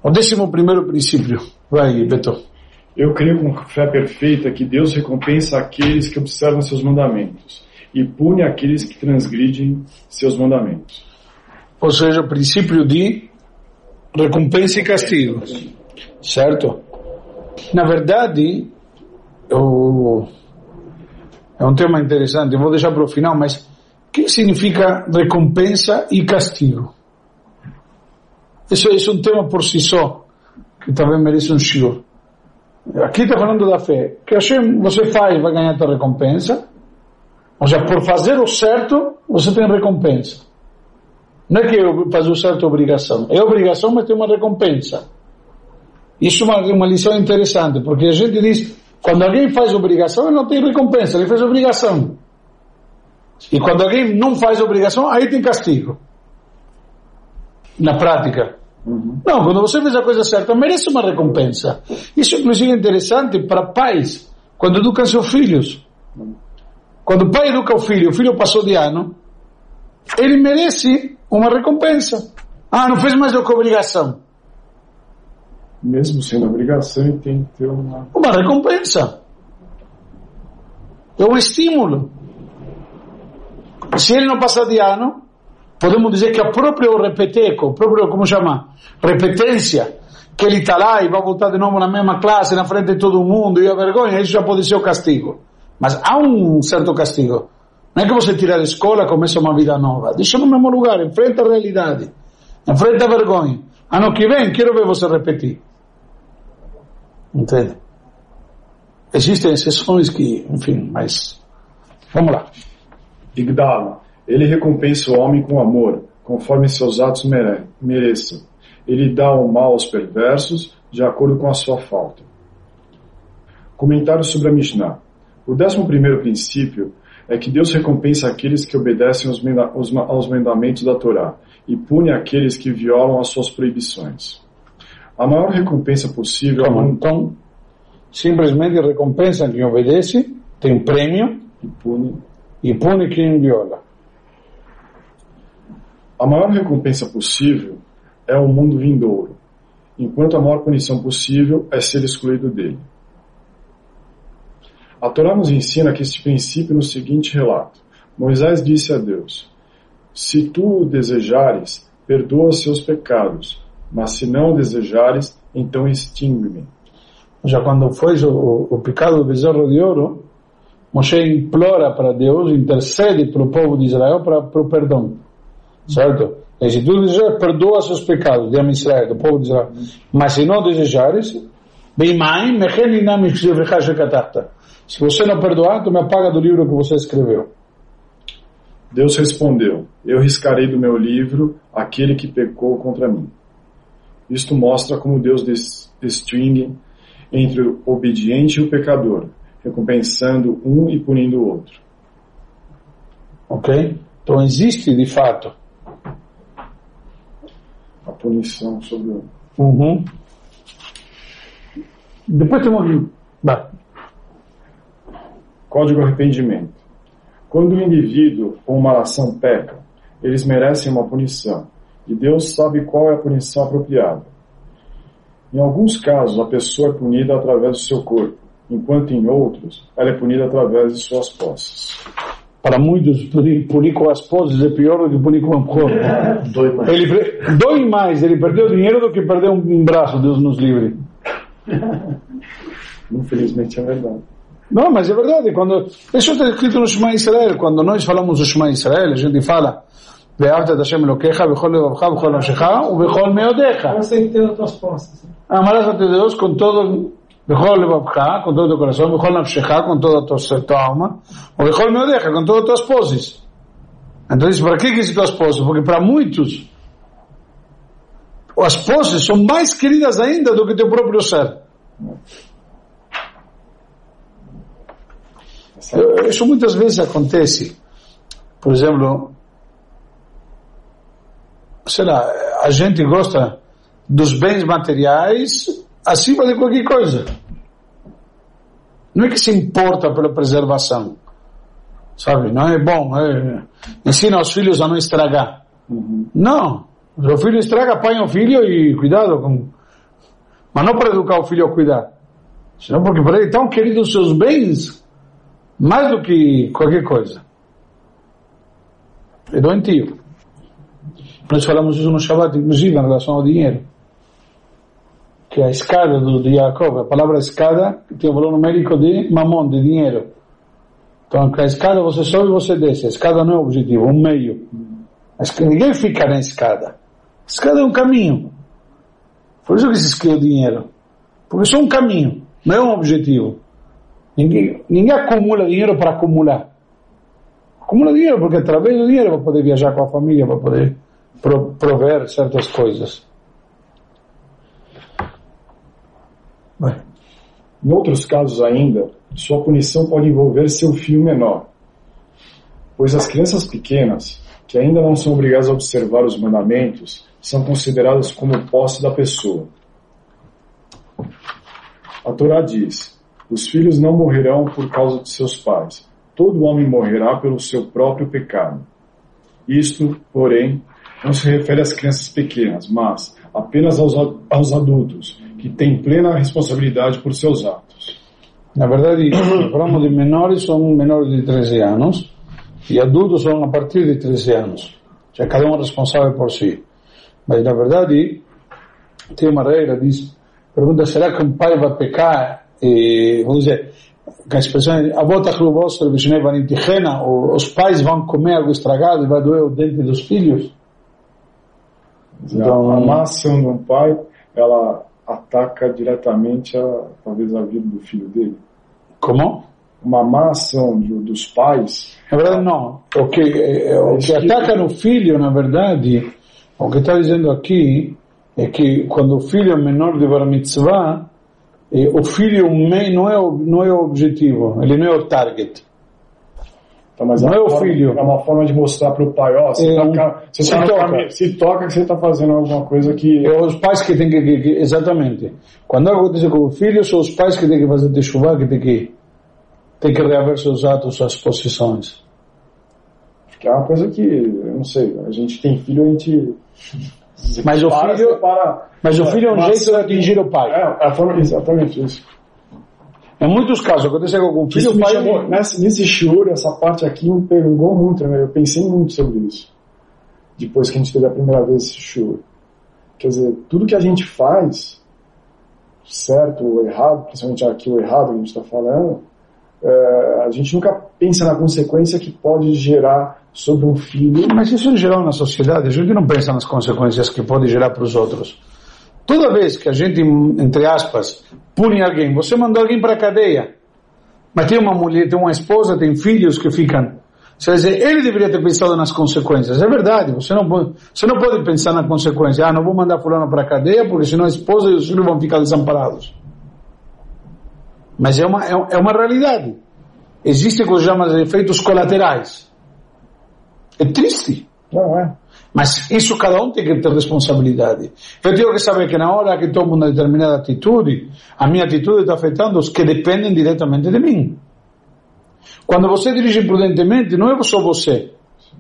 O 11º princípio. Vai, Beto. Eu creio com fé perfeita que Deus recompensa aqueles que observam seus mandamentos e pune aqueles que transgridem seus mandamentos. Ou seja, o princípio de recompensa e castigo. Certo? Na verdade, é um tema interessante, eu vou deixar para o final, mas o que significa recompensa e castigo? Isso é um tema por si só, que também merece um shiur. Aqui está falando da fé. Que Hashem, você faz, vai ganhar a tua recompensa. Ou seja, por fazer o certo, você tem recompensa. Não é que fazer o certo é obrigação. É obrigação, mas tem uma recompensa. Isso é uma lição interessante, porque a gente diz, quando alguém faz obrigação, ele não tem recompensa, ele faz obrigação. E quando alguém não faz obrigação, aí tem castigo. Na prática. Não, quando você fez a coisa certa, merece uma recompensa. Isso inclusive é interessante para pais, quando educam seus filhos. Quando o pai educa o filho passou de ano, ele merece uma recompensa. Não fez mais do que obrigação. Mesmo sendo obrigação, ele tem que ter uma recompensa. É um estímulo. Se ele não passar de ano, podemos dizer que o próprio repeteco, repetência, que ele está lá e vai voltar de novo na mesma classe, na frente de todo mundo, e a vergonha, isso já pode ser o castigo. Mas há um certo castigo. Não é que você tira da escola e começa uma vida nova. Deixa no mesmo lugar, enfrenta a realidade, enfrenta a vergonha. Ano que vem, quero ver você repetir. Entende? Existem exceções que, enfim, mas vamos lá. Igdala, ele recompensa o homem com amor, conforme seus atos mereçam. Ele dá o mal aos perversos, de acordo com a sua falta. Comentário sobre a Mishnah. O 11º princípio é que Deus recompensa aqueles que obedecem aos mandamentos da Torá e pune aqueles que violam as suas proibições. A maior recompensa possível... Então, simplesmente recompensa quem obedece, tem prêmio, e pune quem viola. A maior recompensa possível é o mundo vindouro, enquanto a maior punição possível é ser excluído dele. A Torá nos ensina que este princípio no seguinte relato. Moisés disse a Deus: se tu o desejares, perdoa os seus pecados, mas se não o desejares, então extingue-me. Já quando foi o pecado do bezerro de ouro, Moshe implora para Deus, intercede para o povo de Israel para o perdão. Certo? E se tu desejares, perdoa os seus pecados, de Israel, do povo de Israel. Mas se não desejares, se você não perdoar, tu me apaga do livro que você escreveu. Deus respondeu: eu riscarei do meu livro aquele que pecou contra mim. Isto mostra como Deus distingue entre o obediente e o pecador, recompensando um e punindo o outro. Ok? Então existe, de fato, a punição sobre o... Depois temos... Código arrependimento. Quando o indivíduo ou uma nação peca, eles merecem uma punição, e Deus sabe qual é a punição apropriada. Em alguns casos, a pessoa é punida através do seu corpo, enquanto em outros, ela é punida através de suas posses. Para muitos, punir com as posses é pior do que punir com o corpo. Dói mais, ele perdeu dinheiro do que perdeu um braço, Deus nos livre. Infelizmente é verdade. Não, mas é verdade. Isso está escrito no Shema Israel. Quando nós falamos do Shema Israel, a gente fala Ve'ahavta et Hashem Elokecha bechol levavcha bechol nafshecha ubechol meodecha. Você tem as tuas posses. Amarás a Deus com todo bechol levavcha, com todo o teu coração, bechol nafshecha, com toda a tua alma, ou bechol meodecha, com todas as tuas posses. Então, para que existem tuas posses? Porque para muitos as posses são mais queridas ainda do que teu próprio ser. Isso muitas vezes acontece. Por exemplo, sei lá, a gente gosta dos bens materiais acima de qualquer coisa. Não é que se importa pela preservação, sabe? Não é bom, ensina os filhos a não estragar. Não, o filho estraga, apanha o filho e cuidado Mas não para educar o filho a cuidar, senão porque para ele estão queridos os seus bens mais do que qualquer coisa. É doentio. Nós falamos isso no Shabbat, inclusive, em relação ao dinheiro. Que a escada de Jacob, a palavra escada, tem o valor numérico de mamon, de dinheiro. Então, a escada você sobe e você desce. A escada não é o objetivo, é um meio. Ninguém fica na escada. A escada é um caminho. Por isso que se escreve o dinheiro. Porque isso é um caminho, não é um objetivo. Ninguém acumula dinheiro para acumular. Acumula dinheiro porque através do dinheiro vai poder viajar com a família, vai poder prover certas coisas. Bem. Em outros casos ainda, sua punição pode envolver seu filho menor, pois as crianças pequenas, que ainda não são obrigadas a observar os mandamentos, são consideradas como posse da pessoa. A Torá diz: os filhos não morrerão por causa de seus pais. Todo homem morrerá pelo seu próprio pecado. Isto, porém, não se refere às crianças pequenas, mas apenas aos adultos, que têm plena responsabilidade por seus atos. Na verdade, falamos de menores, são menores de 13 anos, e adultos são a partir de 13 anos. Já cada um é responsável por si. Mas, na verdade, tem uma regra, pergunta, será que um pai vai pecar? Vamos dizer, com a expressão, os pais vão comer algo estragado e vai doer o dente dos filhos? Então, a má ação de um pai, ela ataca diretamente talvez a vida do filho dele. Como? Uma má ação dos pais... Na verdade, não. O que ataca no filho, na verdade, o que está dizendo aqui é que quando o filho é menor de Bar Mitzvah, o filho não é o objetivo, ele não é o target. Então, mas não é o filho. É uma forma de mostrar para o pai, ó, se toca que você está fazendo alguma coisa que... É os pais que têm que exatamente. Quando acontece com o filho, são os pais que têm que fazer teshuvah, que têm que reaver seus atos, suas posições. Que é uma coisa que, eu não sei, a gente tem filho, a gente... Mas o filho é um jeito de atingir o pai. É a forma, exatamente isso. Em muitos casos, acontece com algum filho, o pai... Nesse shiur, essa parte aqui me pegou muito, né? Eu pensei muito sobre isso. Depois que a gente teve a primeira vez esse shiur. Quer dizer, tudo que a gente faz, certo ou errado, principalmente aqui o errado que a gente está falando, a gente nunca pensa na consequência que pode gerar sobre um filho. Mas isso em geral na sociedade, a gente não pensa nas consequências que pode gerar para os outros. Toda vez que a gente, entre aspas, pune alguém, você mandou alguém para a cadeia, mas tem uma mulher, tem uma esposa, tem filhos que ficam... Você vai dizer, ele deveria ter pensado nas consequências. É verdade, você não pode pensar na consequência. Não vou mandar fulano para a cadeia, porque senão a esposa e os filhos vão ficar desamparados. Mas é uma realidade. Existem o que chamam de efeitos colaterais. É triste. Não é. Mas isso cada um tem que ter responsabilidade. Eu tenho que saber que na hora que tomo uma determinada atitude, a minha atitude está afetando os que dependem diretamente de mim. Quando você dirige prudentemente, não é só você.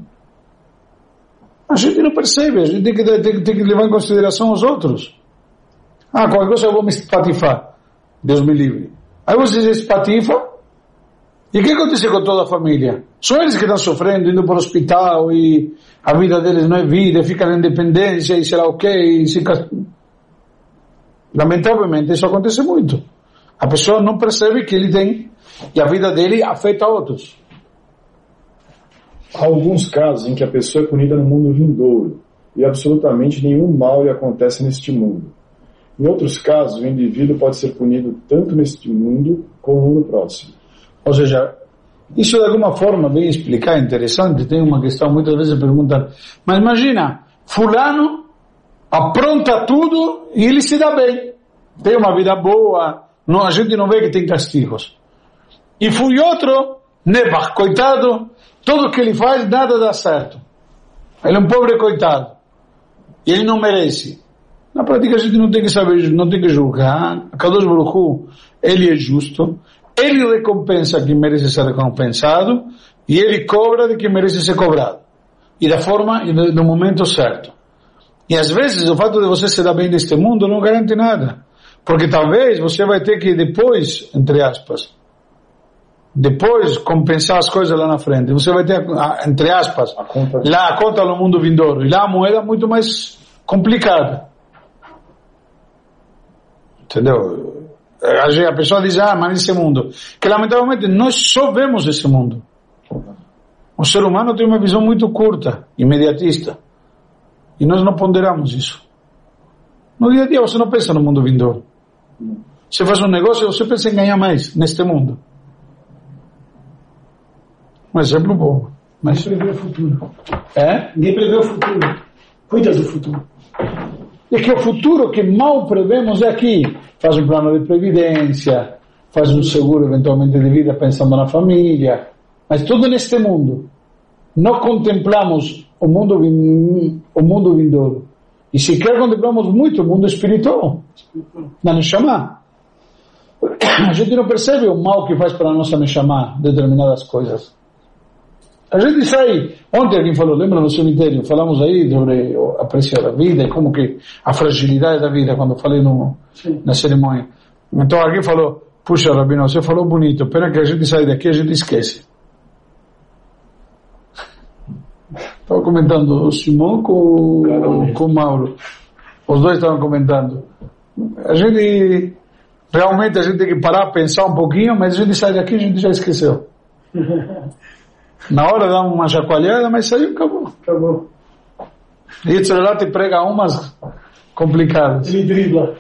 A gente não percebe, a gente tem que levar em consideração os outros. Qualquer coisa eu vou me espatifar. Deus me livre. Aí você se espatifa, e o que acontece com toda a família? São eles que estão sofrendo, indo para o hospital, e a vida deles não é vida, fica na independência, e será o quê? Lamentavelmente, isso acontece muito. A pessoa não percebe que ele tem, e a vida dele afeta outros. Há alguns casos em que a pessoa é punida no mundo vindouro, e absolutamente nenhum mal lhe acontece neste mundo. Em outros casos, o indivíduo pode ser punido tanto neste mundo como no próximo. Ou seja, isso de alguma forma vem explicar, interessante, tem uma questão, muitas vezes perguntam, mas imagina, fulano apronta tudo e ele se dá bem, tem uma vida boa, a gente não vê que tem castigos. E fui outro, Nebach, coitado, tudo que ele faz, nada dá certo. Ele é um pobre coitado. E ele não merece. Na prática a gente não tem que saber, não tem que julgar. Kadosh Baruch Hu, ele é justo. Ele recompensa quem merece ser recompensado e ele cobra de quem merece ser cobrado. E da forma e no momento certo. E às vezes o fato de você se dar bem neste mundo não garante nada. Porque talvez você vai ter que depois, entre aspas, depois compensar as coisas lá na frente. Você vai ter, entre aspas, lá a conta no mundo vindouro. E lá a moeda é muito mais complicada. Entendeu? A pessoa diz, mas nesse mundo. Que lamentavelmente nós só vemos esse mundo. O ser humano tem uma visão muito curta, imediatista. E nós não ponderamos isso. No dia a dia você não pensa no mundo vindouro. Você faz um negócio e você pensa em ganhar mais neste mundo. Um exemplo bom. Mas... Ninguém prevê o futuro. Ninguém prevê o futuro. Cuida do futuro. É que o futuro que mal prevemos é aqui. Faz um plano de previdência, faz um seguro eventualmente de vida pensando na família, mas tudo neste mundo. Não contemplamos o mundo vindouro. E sequer contemplamos muito o mundo espiritual. Na Neshama. A gente não percebe o mal que faz para a nossa Neshama determinadas coisas. A gente sai, ontem alguém falou, lembra no cemitério, falamos aí sobre apreciar a vida e como que a fragilidade da vida, quando falei na cerimônia. Então alguém falou, puxa Rabino, você falou bonito, pena que a gente sai daqui, a gente esquece. Estava comentando o Simão com o Mauro, os dois estavam comentando. Realmente a gente tem que parar, pensar um pouquinho, mas a gente sai daqui, a gente já esqueceu. Na hora dá uma chacoalhada, mas saiu, acabou. E o lá te prega umas complicadas. Ele dribla.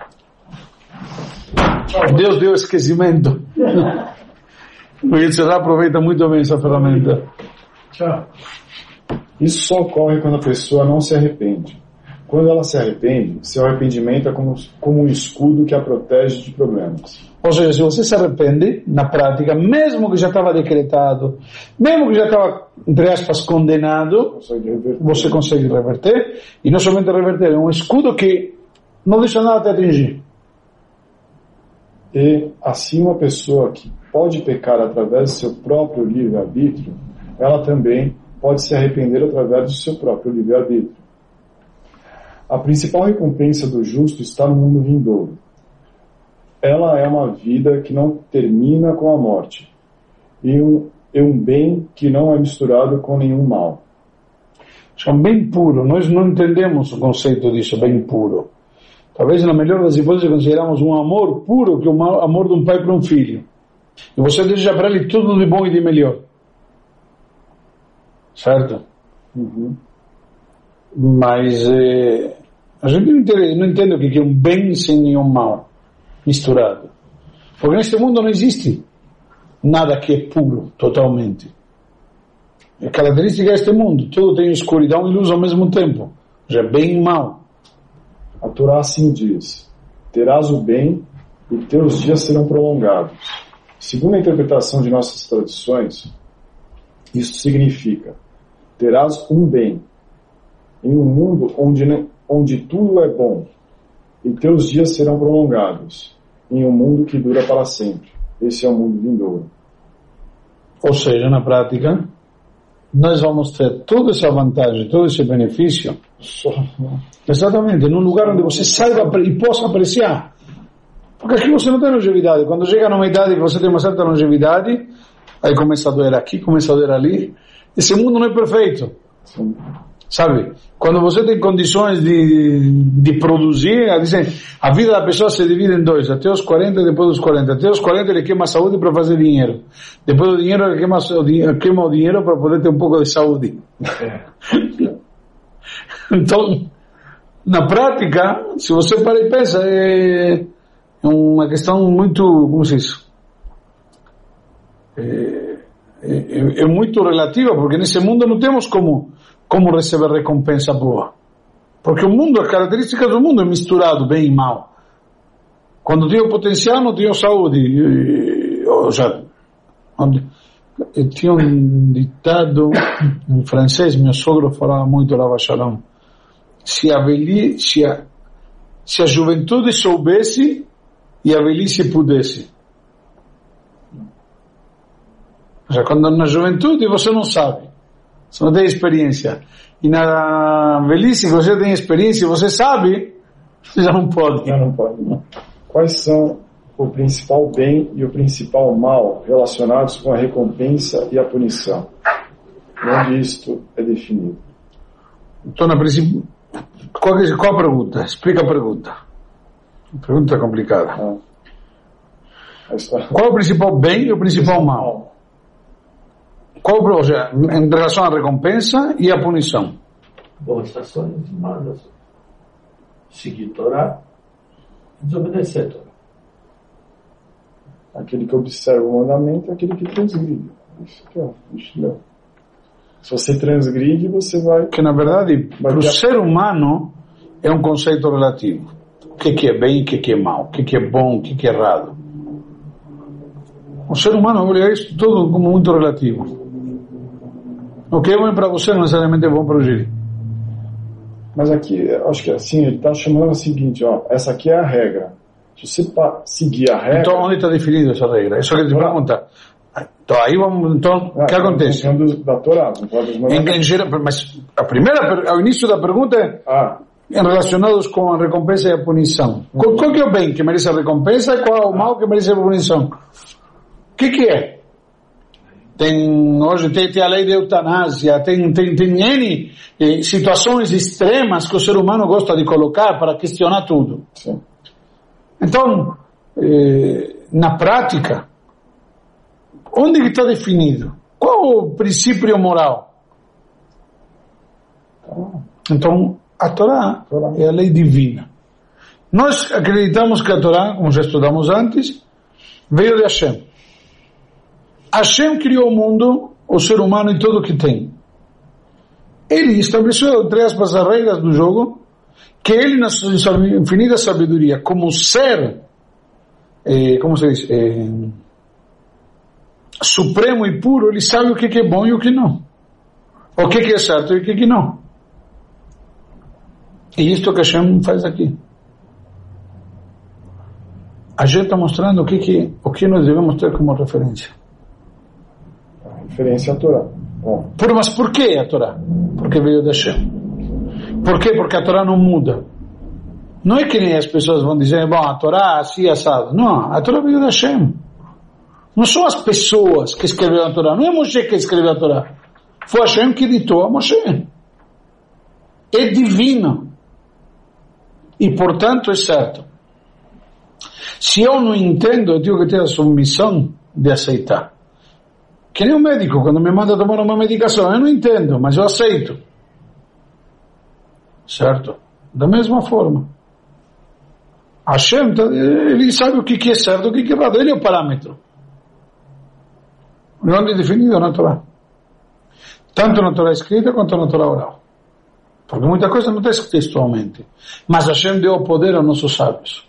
Deus deu esquecimento. O Yitzhak aproveita muito bem essa ferramenta. Tchau. Isso só ocorre quando a pessoa não se arrepende. Quando ela se arrepende, seu arrependimento é como um escudo que a protege de problemas. Ou seja, se você se arrepende, na prática, mesmo que já estava decretado, mesmo que já estava, entre aspas, condenado, você consegue reverter. E não somente reverter, é um escudo que não deixa nada te atingir. E assim uma pessoa que pode pecar através do seu próprio livre-arbítrio, ela também pode se arrepender através do seu próprio livre-arbítrio. A principal recompensa do justo está no mundo vindouro. Ela é uma vida que não termina com a morte, e um bem que não é misturado com nenhum mal. É um bem puro. Nós não entendemos o conceito disso, bem puro. Talvez na melhor das hipóteses consideramos um amor puro que o amor de um pai para um filho. E você deseja para ele tudo de bom e de melhor. Certo? Uhum. Mas a gente não entende o que é um bem sem nenhum mal misturado. Porque neste mundo não existe nada que é puro, totalmente. A característica deste mundo, tudo tem escuridão e luz ao mesmo tempo. Já é bem e mal. A Torá assim diz: terás o bem e teus dias serão prolongados. Segundo a interpretação de nossas tradições, isso significa: terás um bem em um mundo onde tudo é bom, e teus dias serão prolongados em um mundo que dura para sempre. Esse é o mundo vindouro. Ou seja, na prática, nós vamos ter toda essa vantagem, todo esse benefício, exatamente, num lugar onde você saiba e possa apreciar. Porque aqui você não tem longevidade. Quando chega numa idade que você tem uma certa longevidade, aí começa a doer aqui, começa a doer ali. Esse mundo não é perfeito. Sim. Sabe? Quando você tem condições de produzir, dizem, a vida da pessoa se divide em dois, até os 40 e depois dos 40. Até os 40 ele queima a saúde para fazer dinheiro. Depois do dinheiro ele queima o dinheiro para poder ter um pouco de saúde. Então, na prática, se você para e pensa, é uma questão muito, como se diz? É muito relativa, porque nesse mundo não temos como receber recompensa boa. Porque o mundo, as características do mundo é misturado, bem e mal. Quando tinha o potencial, não tinha saúde. Eu tinha um ditado em francês, meu sogro falava muito lá, Shalom. Se a juventude soubesse e a velhice pudesse. Quando na juventude você não sabe, você não tem experiência. E na velhice, que você tem experiência e você sabe, você já não pode. Já não pode, não. Quais são o principal bem e o principal mal relacionados com a recompensa e a punição? Onde isto é definido? Então, na princípio, qual a pergunta? Explica a pergunta. Pergunta complicada. Qual é o principal bem e o principal mal? Ou seja, em relação à recompensa e à punição? Boas ações e más ações. Seguir Torá e desobedecer a Torá. Aquele que observa o mandamento é aquele que transgride. Isso que é o Se você transgride, você vai... Que, na verdade, para o ser humano é um conceito relativo. O que é bem e o que é mal? O que é bom, o que é errado? O ser humano olha isso tudo como muito relativo. O que é bom para você não necessariamente é bom para o Giri. Mas aqui, acho que assim, ele está chamando o seguinte, essa aqui é a regra. Se você seguir a regra... Então, onde está definida essa regra? Isso que eu te pergunto. Então, aí vamos... Então, o que acontece? Da Torá, não pode Mas ao início da pergunta é relacionados com a recompensa e a punição. Qual que é o bem que merece a recompensa e qual é o mal que merece a punição? O que é? Hoje tem a lei da eutanásia, tem N situações extremas que o ser humano gosta de colocar para questionar tudo. Sim. Então, na prática, onde que está definido? Qual o princípio moral? Então, a Torá é a lei divina. Nós acreditamos que a Torá, como já estudamos antes, veio de Hashem. Hashem criou o mundo, o ser humano e tudo o que tem. Ele estabeleceu, entre aspas, as regras do jogo, que ele, na sua infinita sabedoria, como ser, como se diz, supremo e puro, ele sabe o que é bom e o que não. O que é certo e o que não. E isto que Hashem faz aqui. A gente está mostrando o que nós devemos ter como referência. Referência à Torá. Mas por que a Torá? Porque veio de Hashem. Por quê? Porque a Torá não muda. Não é que nem as pessoas vão dizer, a Torá assim, assado. Não, a Torá veio de Hashem. Não são as pessoas que escreveram a Torá. Não é Moshe que escreveu a Torá. Foi Hashem que ditou a Moshe. É divino. E, portanto, é certo. Se eu não entendo, eu tenho que ter a submissão de aceitar. Que nem um médico, quando me manda tomar uma medicação, eu não entendo, mas eu aceito. Certo? Da mesma forma. Hashem, ele sabe o que é certo, o que é errado. Ele é o parâmetro. Onde é definido na Torá. Tanto na Torá escrita quanto na Torá oral. Porque muita coisa não está escrita textualmente. Mas Hashem deu o poder aos nossos sábios.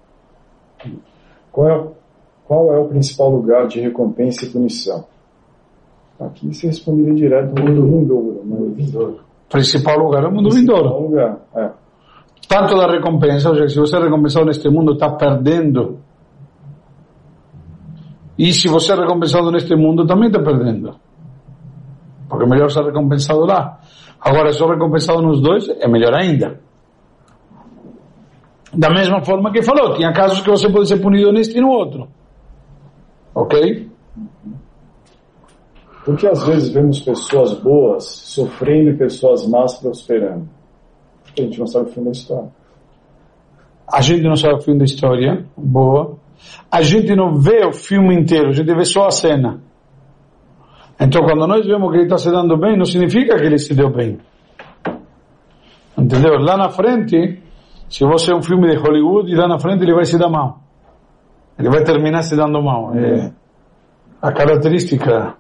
Qual é o principal lugar de recompensa e punição? Aqui você responderia direto no mundo vindouro. Principal lugar é o mundo vindouro. Tanto da recompensa, ou seja, se você é recompensado neste mundo, está perdendo. E se você é recompensado neste mundo, também está perdendo. Porque é melhor ser recompensado lá. Agora, se eu recompensado nos dois, é melhor ainda. Da mesma forma que falou, tinha casos que você pode ser punido neste e no outro. Ok? Porque às vezes vemos pessoas boas sofrendo e pessoas más prosperando. A gente não sabe o fim da história. A gente não sabe o fim da história. Boa. A gente não vê o filme inteiro, a gente vê só a cena. Então, quando nós vemos que ele está se dando bem, não significa que ele se deu bem. Entendeu? Lá na frente, se você é um filme de Hollywood, e lá na frente ele vai se dar mal. Ele vai terminar se dando mal. É a característica.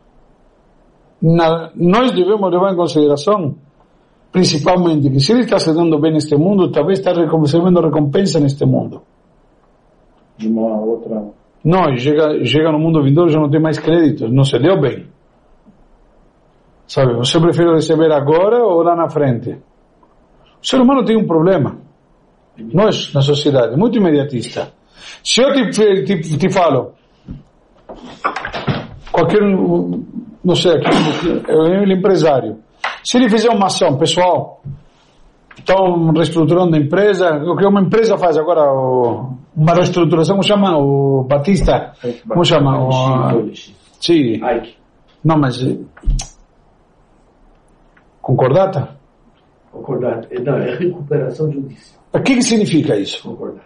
Nós devemos levar em consideração, principalmente, que se ele está se dando bem neste mundo, talvez está recebendo recompensa neste mundo. De uma outra... Não, chega no mundo vindouro, já não tem mais crédito, não se deu bem. Sabe, você prefere receber agora ou lá na frente? O ser humano tem um problema. Nós, na sociedade, muito imediatista. Se eu te falo, qualquer, não sei, aqui, ele é empresário. Se ele fizer uma ação, pessoal, estão reestruturando a empresa. O que uma empresa faz agora? Uma reestruturação, como chama? O Batista? Como chama? Sim. Não, mas... Concordata? Concordata. Não, é recuperação judicial. O que significa isso? Concordata.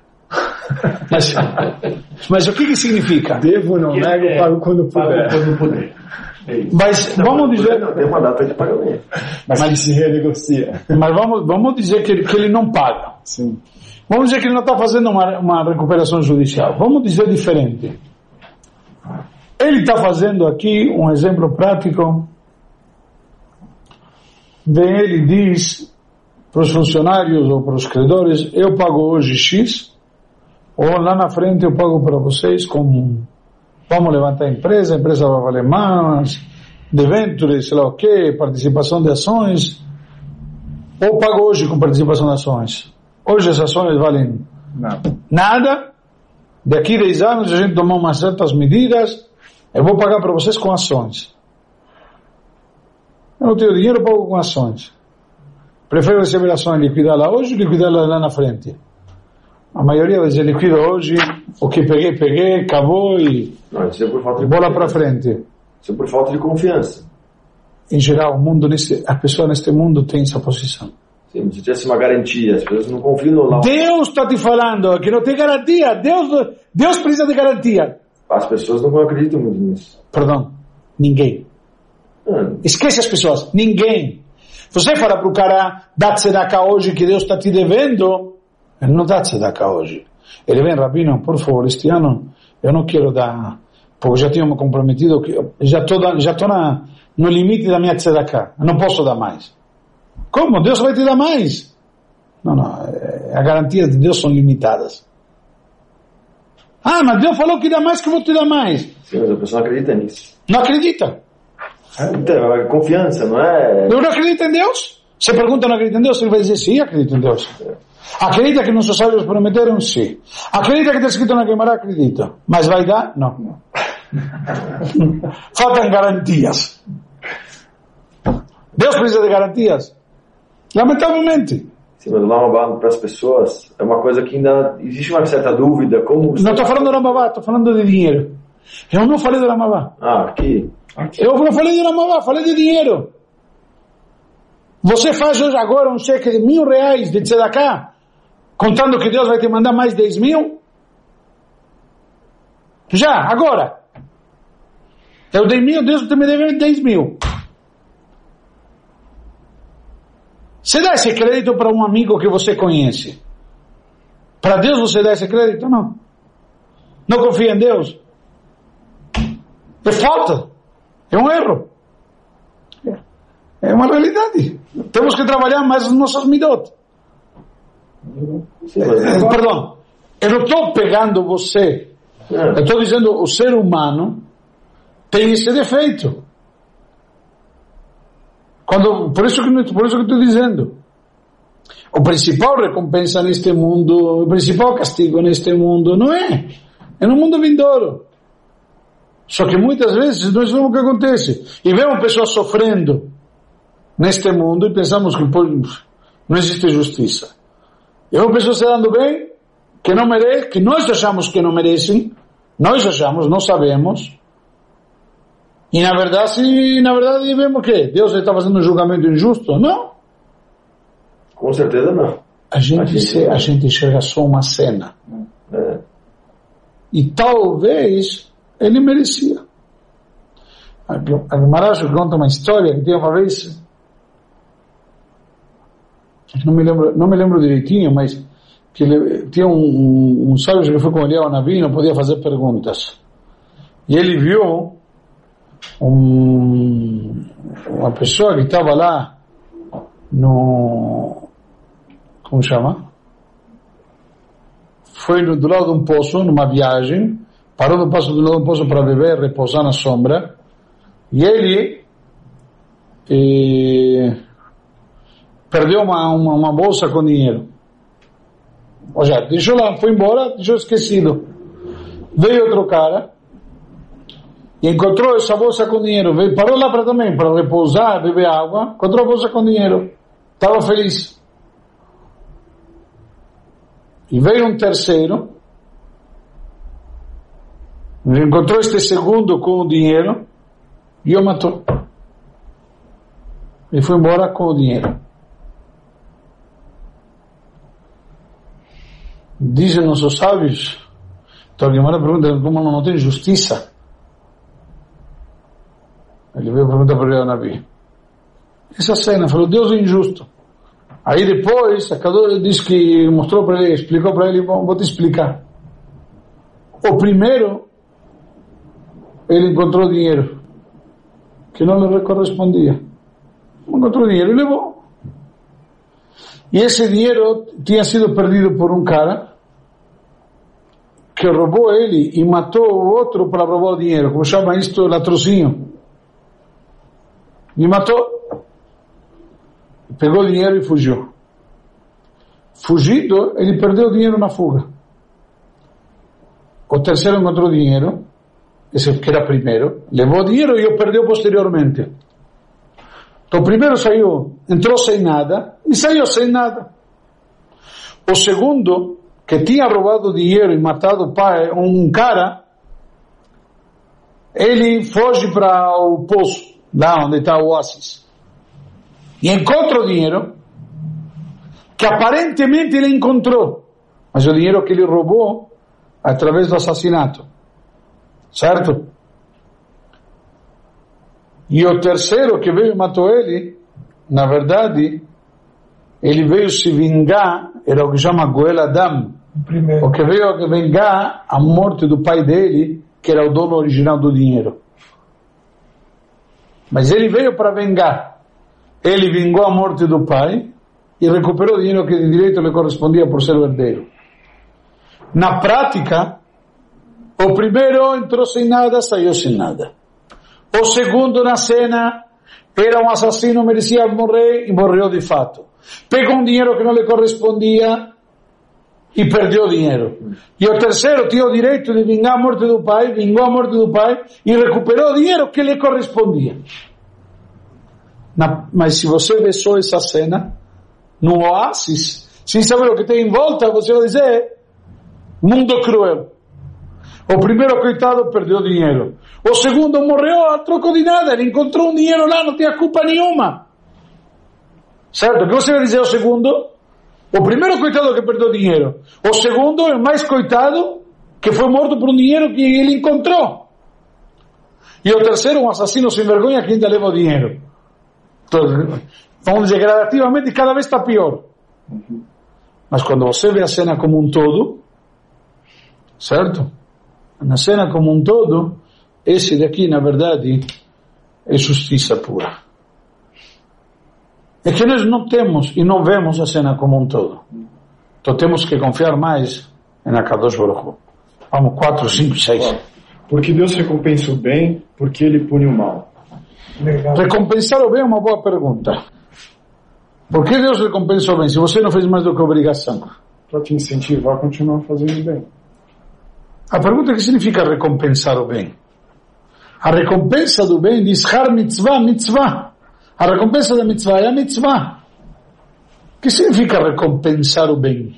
Mas o que significa? Devo, não nego, pago quando puder. Pago quando puder. Mas vamos dizer... Não, tem uma data de pagamento. Mas se renegocia. Mas vamos dizer que ele não paga. Sim. Vamos dizer que ele não está fazendo uma recuperação judicial. Vamos dizer diferente. Ele está fazendo aqui um exemplo prático. Ele diz para os funcionários ou para os credores: eu pago hoje X, ou lá na frente eu pago para vocês como... Vamos levantar a empresa vai valer mais, debêntures, sei lá o quê, participação de ações, ou pago hoje com participação de ações. Hoje as ações valem nada, daqui 10 anos a gente tomar umas certas medidas, eu vou pagar para vocês com ações. Eu não tenho dinheiro, eu pago com ações. Prefiro receber ações e liquidá-la hoje, liquidá-la lá na frente. A maioria vai dizer, liquido hoje, o que peguei, acabou e Não, isso é por falta de bola confiança. para frente. Isso é por falta de confiança. Em geral, a pessoa neste mundo tem essa posição. Sim, se tivesse uma garantia, as pessoas não confiam no lá. Deus está te falando que não tem garantia. Deus precisa de garantia. As pessoas não acreditam muito nisso. Perdão, ninguém. Esquece as pessoas, ninguém. Você fala para o cara, dá tzedakah hoje que Deus está te devendo. Ele não dá tzedakah hoje. Ele vem, Rabino, por favor, este ano eu não quero dar, porque já tinha me comprometido, já estou no limite da minha tzedakah, eu não posso dar mais. Como? Deus vai te dar mais? Não, as garantias de Deus são limitadas. Ah, mas Deus falou que dá mais, que eu vou te dar mais. Sim, mas a pessoa não acredita nisso. Não acredita. Então, é confiança, não é? Eu não acredito em Deus? Você pergunta, não acredita em Deus? Ele vai dizer, sim, acredito em Deus. Acredita que nossos sábios prometeram? Sim. Acredita que está escrito na Gemara? Acredito. Mas vai dar? Não. Faltam garantias. Deus precisa de garantias? Lamentavelmente. Sim, mas lá para as pessoas é uma coisa que ainda existe uma certa dúvida. Como Não estou falando do Ramavá, estou falando de dinheiro. Eu não falei do Ramavá. Aqui. Eu não falei do Ramavá, falei de dinheiro. Você faz hoje agora um cheque de R$1.000 de tzedakah, contando que Deus vai te mandar mais 10.000? Já, agora. Eu dei 1.000, Deus me deve 10.000. Você dá esse crédito para um amigo que você conhece? Para Deus você dá esse crédito? Não. Não confia em Deus? É falta. É um erro. É uma realidade. Temos que trabalhar mais as nossas midot. Perdão. Eu não estou pegando você. Eu estou dizendo o ser humano tem esse defeito. Por isso que eu estou dizendo. O principal recompensa neste mundo, o principal castigo neste mundo não é no mundo vindouro. Só que muitas vezes nós vemos o que acontece. E vemos pessoas sofrendo neste mundo e pensamos que não existe justiça. E vemos pessoas se dando bem, que não merecem, que nós achamos que não merecem, não sabemos. E na verdade vemos que Deus está fazendo um julgamento injusto? Não. Com certeza não. A gente enxerga só uma cena. E talvez ele merecia. A Guimarães conta uma história que tinha uma vez, não me lembro direitinho, mas que tinha um sábio que foi com ele ao navio e não podia fazer perguntas. E ele viu uma pessoa que estava lá como chama? Foi do lado de um poço, numa viagem, parou do lado de um poço para beber, repousar na sombra, e ele perdeu uma bolsa com dinheiro. Ou seja, deixou lá, foi embora, deixou esquecido. Veio outro cara e encontrou essa bolsa com dinheiro, parou lá também para repousar, beber água, encontrou a bolsa com dinheiro, estava feliz. E veio um terceiro, encontrou este segundo com o dinheiro e o matou. E foi embora com o dinheiro. Dizem nossos sábios, então a Guimara pergunta como não tem justiça. Ele veio perguntar para o Nabi. Essa cena, falou, Deus é injusto. Aí depois, a Kadosh disse que mostrou para ele, explicou para ele, vou te explicar. O primeiro, ele encontrou dinheiro, que não lhe correspondia. Encontrou dinheiro e levou. E esse dinheiro tinha sido perdido por um cara que roubou ele e matou o outro para roubar o dinheiro. Como chama isto? Latrocinho. E matou. Pegou o dinheiro e fugiu. Fugido, ele perdeu o dinheiro na fuga. O terceiro encontrou dinheiro, esse que era primeiro, levou o dinheiro e o perdeu posteriormente. Então o primeiro saiu, entrou sem nada e saiu sem nada. O segundo, que tinha roubado dinheiro e matado o pai, um cara, ele foge para o poço, lá onde está o oásis. E encontra o dinheiro que aparentemente ele encontrou, mas o dinheiro que ele roubou através do assassinato, certo? E o terceiro que veio e matou ele, na verdade, ele veio se vingar, era o que chama Goel Adam, o que veio a vingar a morte do pai dele, que era o dono original do dinheiro. Mas ele veio para vingar. Ele vingou a morte do pai e recuperou o dinheiro que de direito lhe correspondia por ser o herdeiro. Na prática, o primeiro entrou sem nada, saiu sem nada. O segundo na cena era um assassino, merecia morrer e morreu de fato. Pegou um dinheiro que não lhe correspondia e perdeu o dinheiro. E o terceiro tinha o direito de vingar a morte do pai, vingou a morte do pai e recuperou o dinheiro que lhe correspondia. Mas se você vê só essa cena, no oásis, sem saber o que tem em volta, você vai dizer, mundo cruel. O primeiro coitado perdeu dinheiro. O segundo morreu a troco de nada, ele encontrou um dinheiro lá, não tinha culpa nenhuma. Certo? O que você vai dizer ao segundo? O primeiro coitado que perdeu dinheiro. O segundo, o mais coitado, que foi morto por um dinheiro que ele encontrou. E o terceiro, um assassino sem vergonha que ainda leva o dinheiro. Vamos dizer, gradativamente cada vez está pior. Mas quando você vê a cena como um todo, certo? Na cena como um todo, esse daqui, na verdade, é justiça pura. É que nós não temos e não vemos a cena como um todo. Então temos que confiar mais na Kadosh Baruch Hu. Vamos, 4, 5, 6. Porque Deus recompensa o bem, porque Ele pune o mal. Legal. Recompensar o bem é uma boa pergunta. Por que Deus recompensa o bem se você não fez mais do que obrigação? Para te incentivar a continuar fazendo bem. A pergunta é o que significa recompensar o bem? A recompensa do bem diz Har mitzvah, mitzvah. A recompensa da mitzvah é a mitzvah. O que significa recompensar o bem?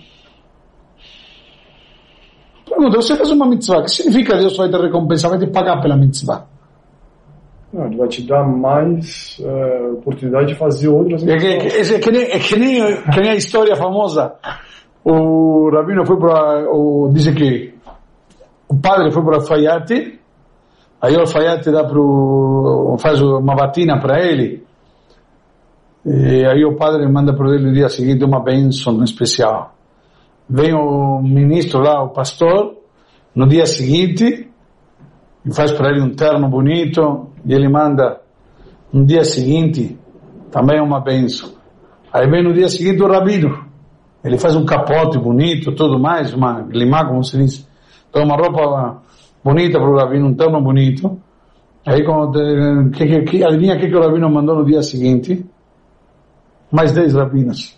Pergunta, você faz uma mitzvah, o que significa Deus vai te recompensar, vai te pagar pela mitzvah? Não, Ele vai te dar mais oportunidade de fazer outras mitzvahs. É que nem a história famosa. O rabino foi para... Diz que o padre foi para o alfaiate, aí o alfaiate faz uma batina para ele, e aí o padre manda para ele no dia seguinte uma bênção especial. Vem o ministro lá, o pastor, no dia seguinte, e faz para ele um terno bonito, e ele manda no dia seguinte também uma bênção. Aí vem no dia seguinte o rabino, ele faz um capote bonito, tudo mais, uma limá, como se diz, então uma roupa bonita para o rabino, um terno bonito. Aí adivinha o que o rabino mandou no dia seguinte? Mais 10 rabinos.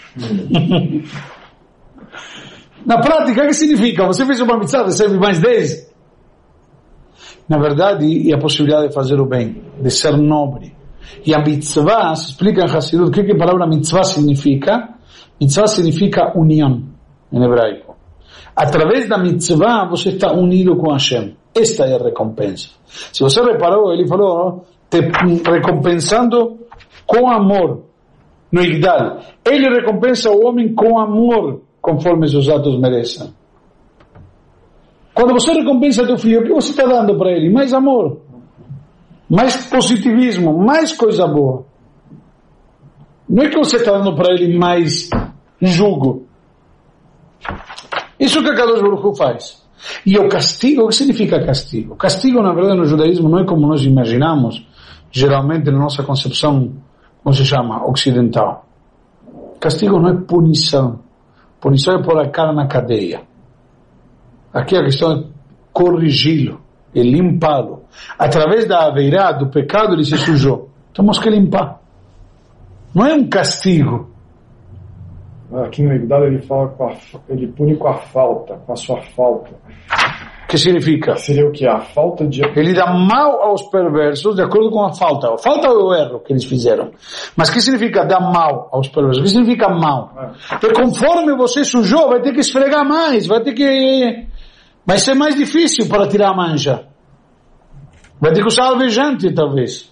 Na prática, o que significa? Você fez uma mitzvah, recebe mais 10? Na verdade, é a possibilidade de fazer o bem, de ser nobre. E a mitzvah, se explica em Hassidut, o que a palavra mitzvah significa? Mitzvah significa união. em hebraico. Através da mitzvah você está unido com Hashem. Esta é a recompensa. Se você reparou, ele falou, te recompensando com amor. No Igdal. Ele recompensa o homem com amor, conforme seus atos merecem. Quando você recompensa teu filho, o que você está dando para ele? Mais amor, mais positivismo, mais coisa boa. Não é que você está dando para ele mais jugo. Isso que a Kadosh Baruch Hu faz. E o castigo, o que significa castigo? Castigo, na verdade, no judaísmo não é como nós imaginamos, geralmente na nossa concepção, como se chama, ocidental. Castigo não é punição. Punição é pôr a cara na cadeia. Aqui a questão é corrigi-lo, é limpá-lo. Através da aveirá, do pecado, ele se sujou. Temos que limpar. Não é um castigo. Aqui no Igdal ele fala ele pune com a falta, com a sua falta. O que significa? Seria o que? A falta de... Ele dá mal aos perversos de acordo com a falta. A falta é o erro que eles fizeram. Mas o que significa dar mal aos perversos? O que significa mal? Porque conforme você sujou, vai ter que esfregar mais, vai ser mais difícil para tirar a mancha. Vai ter que usar alvejante, talvez.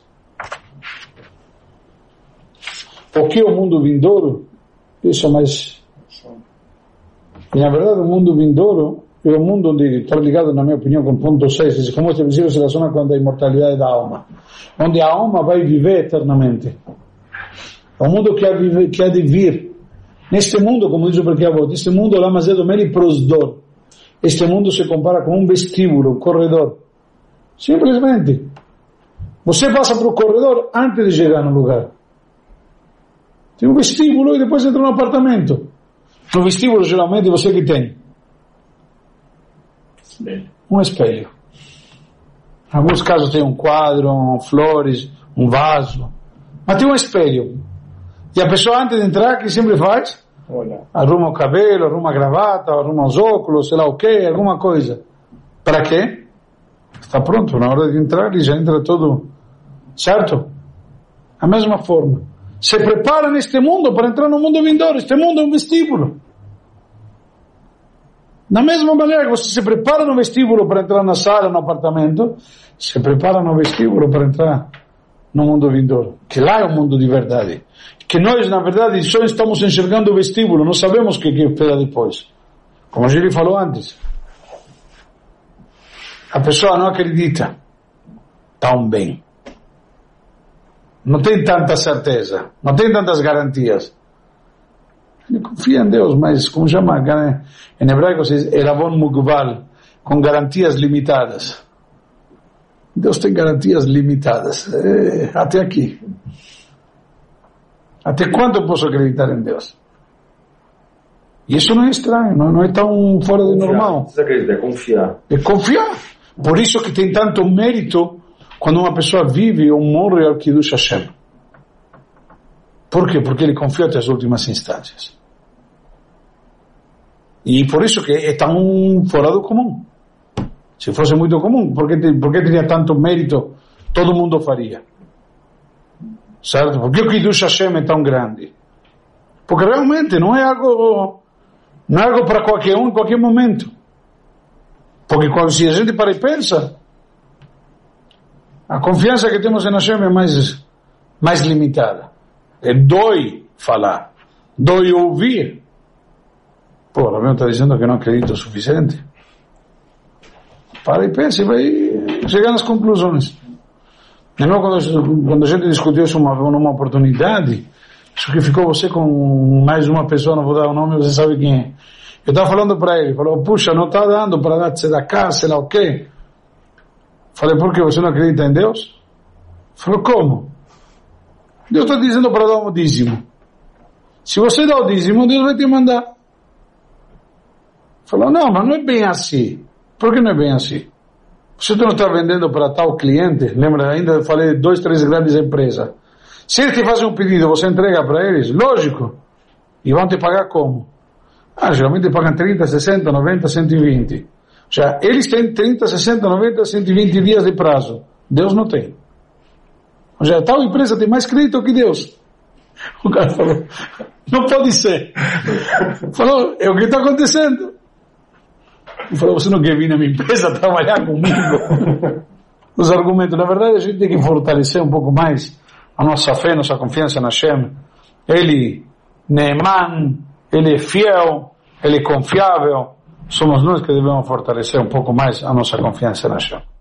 O que é o mundo vindouro? Isso é mais... E, na verdade, o mundo vindouro é o mundo onde está ligado, na minha opinião, com o ponto 6, como este princípio se relaciona com a imortalidade da alma. Onde a alma vai viver eternamente. É um mundo que há de vir. Neste mundo, como diz o Pirkei Avot, este mundo, lá mas é do meri prosdor. Este mundo se compara com um vestíbulo, um corredor. Simplesmente. Você passa para o corredor antes de chegar no lugar. Tem um vestíbulo e depois entra no apartamento. No vestíbulo, geralmente, você que tem? Um espelho. Em alguns casos tem um quadro, flores, um vaso. Mas tem um espelho. E a pessoa, antes de entrar, o que sempre faz? Olha. Arruma o cabelo, arruma a gravata, arruma os óculos, sei lá o quê, alguma coisa. Para quê? Está pronto. Na hora de entrar, ele já entra todo certo. A mesma forma. Se prepara neste mundo para entrar no mundo vindouro. Este mundo é um vestíbulo. Da mesma maneira que você se prepara no vestíbulo para entrar na sala, no apartamento, se prepara no vestíbulo para entrar no mundo vindouro. Que lá é um mundo de verdade. Que nós, na verdade, só estamos enxergando o vestíbulo, não sabemos o que espera depois. Como a gente falou antes. A pessoa não acredita tão bem. Não tem tanta certeza, não tem tantas garantias. Ele confia em Deus, mas como chama? Em hebraico se diz Elavon Mugval, com garantias limitadas. Deus tem garantias limitadas. Até aqui. Até quando eu posso acreditar em Deus? E isso não é estranho, não é tão fora de normal. Você acredita, é confiar. É confiar. Por isso que tem tanto mérito quando uma pessoa vive ou morre ao Kiddush Hashem. Por quê? Porque ele confia até as últimas instâncias. E por isso que é tão fora do comum. Se fosse muito comum, por que teria tanto mérito? Todo mundo faria. Certo? Por que o Kiddush Hashem é tão grande? Porque realmente não é algo para qualquer um em qualquer momento. Porque se a gente para e pensa, a confiança que temos em Hashem é mais limitada. Dói falar, dói ouvir. Pô, o Rabino está dizendo que não acredito o suficiente. Para e pensa e vai chegar nas conclusões. E não quando a gente discutiu isso numa oportunidade, isso que ficou você com mais uma pessoa, não vou dar o nome, você sabe quem é. Eu estava falando para ele, falou, puxa, não está dando para dar tzedakah, sei lá o quê. Falei, por que você não acredita em Deus? Falou, como? Deus está dizendo para dar um dízimo. Se você dá o dízimo, Deus vai te mandar. Falou, não, mas não é bem assim. Por que não é bem assim? Você não está vendendo para tal cliente? Lembra, ainda falei de 2, 3 grandes empresas. Se eles te fazem um pedido, você entrega para eles? Lógico. E vão te pagar como? Geralmente pagam 30, 60, 90, 120. Já eles têm 30, 60, 90, 120 dias de prazo. Deus não tem. Já tal empresa tem mais crédito que Deus. O cara falou, não pode ser. Falou, é o que está acontecendo. Ele falou, você não quer vir na minha empresa trabalhar comigo? Os argumentos, na verdade, a gente tem que fortalecer um pouco mais a nossa fé, nossa confiança na Hashem. Ele, Neeman, ele é fiel, ele é confiável. Somos nós que devemos fortalecer um pouco mais a nossa confiança na Hashem.